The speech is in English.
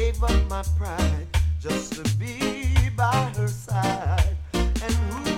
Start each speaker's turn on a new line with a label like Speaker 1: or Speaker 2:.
Speaker 1: gave up my pride just to be by her side. And who